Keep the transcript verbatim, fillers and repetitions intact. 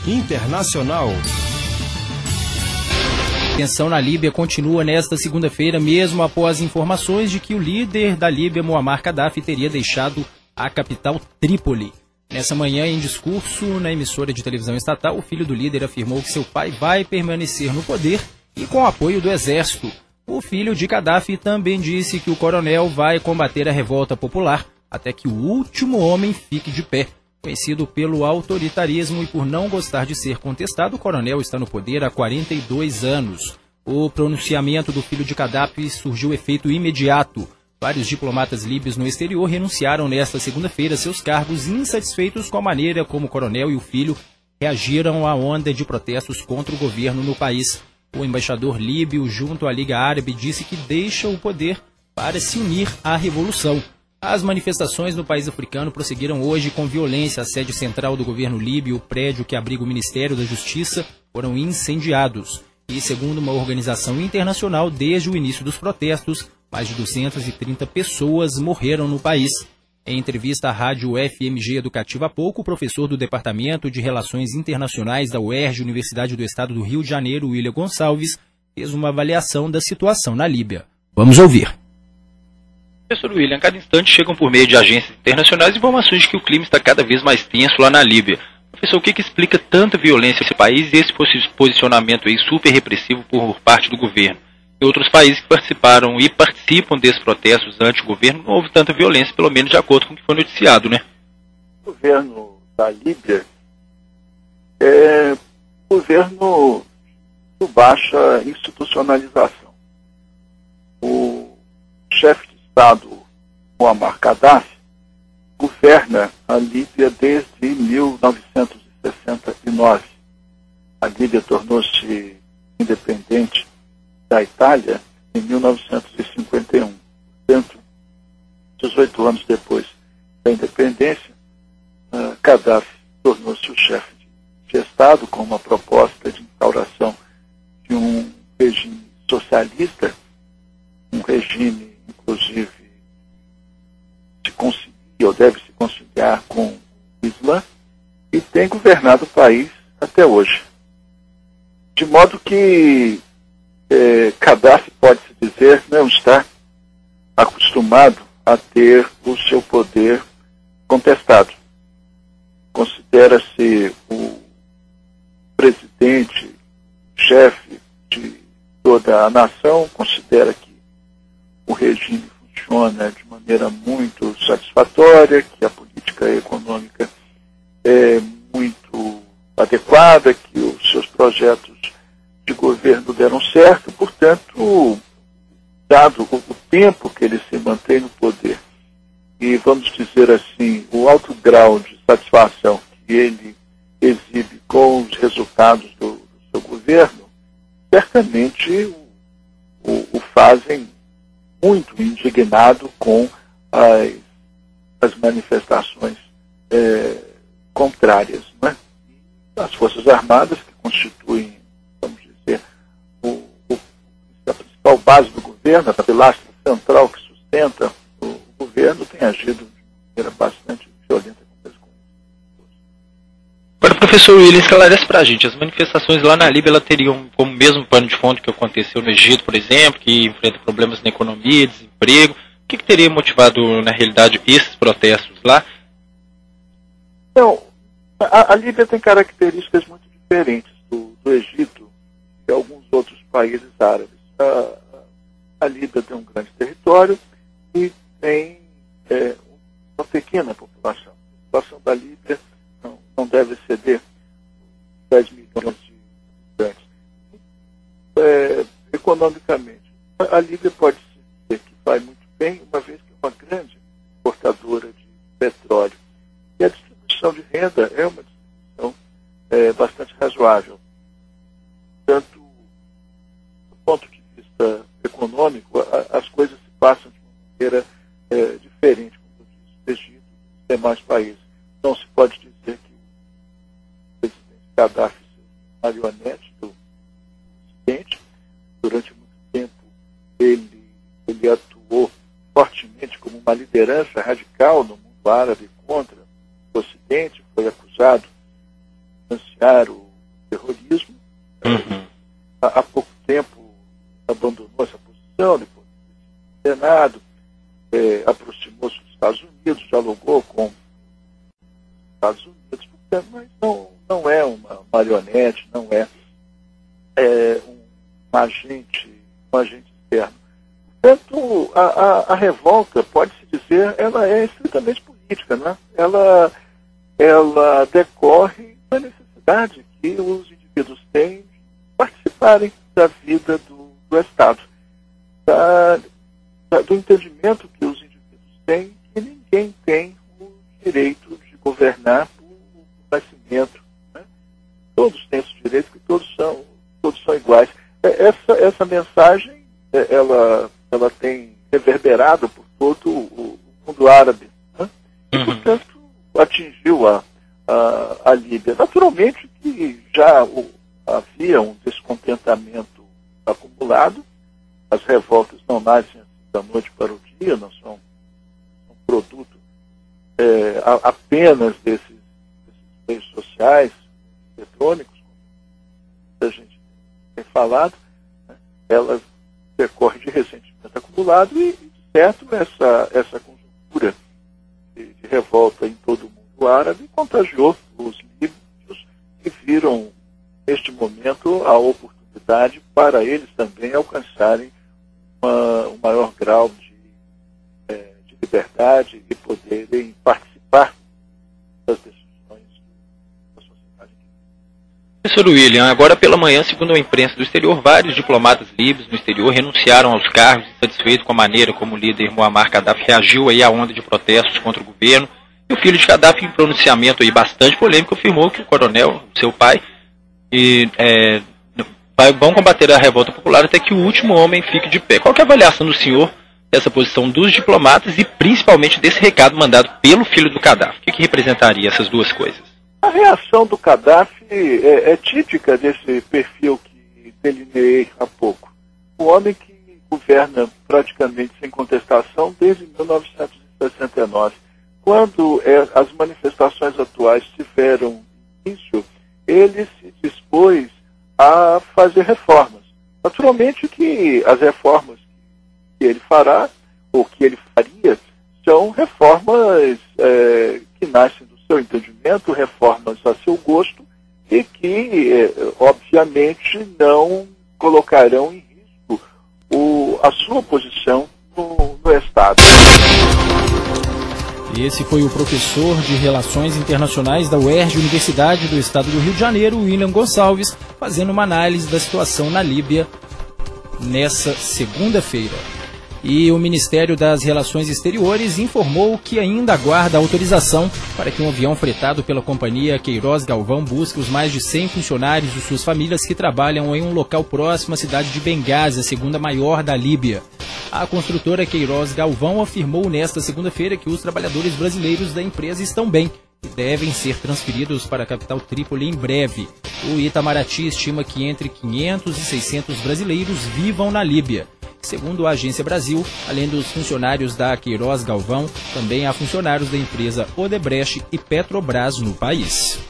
Internacional. A tensão na Líbia continua nesta segunda-feira, mesmo após informações de que o líder da Líbia, Muammar Gaddafi, teria deixado a capital Trípoli. Nessa manhã, em discurso na emissora de televisão estatal, o filho do líder afirmou que seu pai vai permanecer no poder e com o apoio do exército. O filho de Gaddafi também disse que o coronel vai combater a revolta popular até que o último homem fique de pé. Conhecido pelo autoritarismo e por não gostar de ser contestado, o coronel está no poder há quarenta e dois anos. O pronunciamento do filho de Gaddafi surgiu efeito imediato. Vários diplomatas líbios no exterior renunciaram nesta segunda-feira a seus cargos, insatisfeitos com a maneira como o coronel e o filho reagiram à onda de protestos contra o governo no país. O embaixador líbio junto à Liga Árabe disse que deixa o poder para se unir à revolução. As manifestações no país africano prosseguiram hoje com violência. A sede central do governo líbio, o prédio que abriga o Ministério da Justiça, foram incendiados. E, segundo uma organização internacional, desde o início dos protestos, mais de duzentas e trinta pessoas morreram no país. Em entrevista à rádio F M G Educativa há pouco, o professor do Departamento de Relações Internacionais da U E R J, Universidade do Estado do Rio de Janeiro, William Gonçalves, fez uma avaliação da situação na Líbia. Vamos ouvir. Professor William, a cada instante chegam por meio de agências internacionais informações de que o clima está cada vez mais tenso lá na Líbia. Professor, o que, que explica tanta violência nesse país e esse posicionamento aí super repressivo por parte do governo? Em outros países que participaram e participam desses protestos anti-governo, não houve tanta violência, pelo menos de acordo com o que foi noticiado, né? O governo da Líbia é um governo de baixa institucionalização. O chefe de Estado, Muammar Gaddafi, governa a Líbia desde mil novecentos e sessenta e nove. A Líbia tornou-se independente da Itália em mil novecentos e cinquenta e um. Portanto, dezoito anos depois da independência, uh, Gaddafi tornou-se o chefe de Estado com uma proposta de instauração de um regime socialista, um regime inclusive se concilia ou deve se conciliar com o Islã, e tem governado o país até hoje. De modo que eh, Gaddafi, pode-se dizer, não está acostumado a ter o seu poder contestado. Considera-se o presidente, chefe de toda a nação, considera que o regime funciona de maneira muito satisfatória, que a política econômica é muito adequada, que os seus projetos de governo deram certo. Portanto, dado o tempo que ele se mantém no poder e, vamos dizer assim, o alto grau de satisfação que ele exibe com os resultados do, do seu governo, certamente o, o, o fazem muito indignado com as, as manifestações é, contrárias, não é? As Forças Armadas, que constituem, vamos dizer, o, o, a principal base do governo, a pilastra central que sustenta o, o governo, tem agido de maneira bastante violenta com isso. Agora, professor William, esclarece para a gente, as manifestações lá na Líbia, ela teriam como mesmo pano de fundo que aconteceu no Egito, por exemplo, que enfrenta problemas na economia, desemprego. O que, que teria motivado, na realidade, esses protestos lá? Então, a, a Líbia tem características muito diferentes do, do Egito e alguns outros países árabes. A, a Líbia tem um grande território e tem é, uma pequena população. A população da Líbia não, não deve exceder dez milhões de habitantes. É, economicamente, a, a Líbia pode dizer que vai muito bem, uma vez que é uma grande exportadora de petróleo. E a distribuição de renda é uma distribuição é, bastante razoável. Tanto do ponto de vista econômico, a, as coisas se passam de uma maneira é, diferente, como eu disse, do Egito e dos demais países. Não se pode dizer que o presidente Gaddafi seja marionete do Ocidente. Durante muito tempo ele, ele atuou fortemente como uma liderança radical no mundo árabe contra o Ocidente, foi acusado financiar o terrorismo. Uhum. Há, há pouco tempo abandonou essa posição, depois do Senado, é, aproximou-se dos Estados Unidos, dialogou com os Estados Unidos, mas não, não é uma marionete, não é, é um, um agente, um agente externo. Portanto, a, a, a revolta, pode-se dizer, ela é estritamente política, né? Ela, ela decorre da necessidade que os indivíduos têm de participarem da vida do, do Estado, da, da, do entendimento que os indivíduos têm que ninguém tem o direito de governar por nascimento, né? Todos têm esse direito, que todos são, todos são iguais. Essa, essa mensagem, ela, ela tem reverberado por todo o mundo árabe, né? E, portanto, atingiu a, a, a Líbia. Naturalmente que já o, havia um descontentamento acumulado, as revoltas não nascem assim da noite para o dia, não são, são produto é, a, apenas desses, desses meios sociais, eletrônicos, como a gente tem falado, né? Elas decorrem de ressentimento acumulado e, de certo, essa, essa conjuntura de, de revolta em todo o mundo árabe contagiou os líbios, que viram, neste momento, a oportunidade para eles também alcançarem uma, um maior grau de, é, de liberdade e poderem participar das decisões da sociedade. Professor William, agora pela manhã, segundo a imprensa do exterior, vários diplomatas líbios no exterior renunciaram aos cargos, insatisfeitos com a maneira como o líder Muammar Gaddafi reagiu aí à onda de protestos contra o governo. E o filho de Gaddafi, em pronunciamento aí bastante polêmico, afirmou que o coronel, seu pai, e, é, vão combater a revolta popular até que o último homem fique de pé. Qual que é a avaliação do senhor dessa posição dos diplomatas e principalmente desse recado mandado pelo filho do Gaddafi? O que, que representaria essas duas coisas? A reação do Gaddafi é, é típica desse perfil que delineei há pouco. O homem que governa praticamente sem contestação desde mil novecentos e sessenta e nove. Quando é, as manifestações atuais tiveram início, ele se dispôs a fazer reformas. Naturalmente que as reformas que ele fará, ou que ele faria, são reformas é, que nascem do seu entendimento, reformas a seu gosto, e que, é, obviamente, não colocarão em risco o, a sua posição no, no Estado. Esse foi o professor de Relações Internacionais da U E R J, Universidade do Estado do Rio de Janeiro, William Gonçalves, fazendo uma análise da situação na Líbia nessa segunda-feira. E o Ministério das Relações Exteriores informou que ainda aguarda autorização para que um avião fretado pela companhia Queiroz Galvão busque os mais de cem funcionários e suas famílias que trabalham em um local próximo à cidade de Bengazi, a segunda maior da Líbia. A construtora Queiroz Galvão afirmou nesta segunda-feira que os trabalhadores brasileiros da empresa estão bem e devem ser transferidos para a capital Trípoli em breve. O Itamaraty estima que entre quinhentos e seiscentos brasileiros vivam na Líbia. Segundo a Agência Brasil, além dos funcionários da Queiroz Galvão, também há funcionários da empresa Odebrecht e Petrobras no país.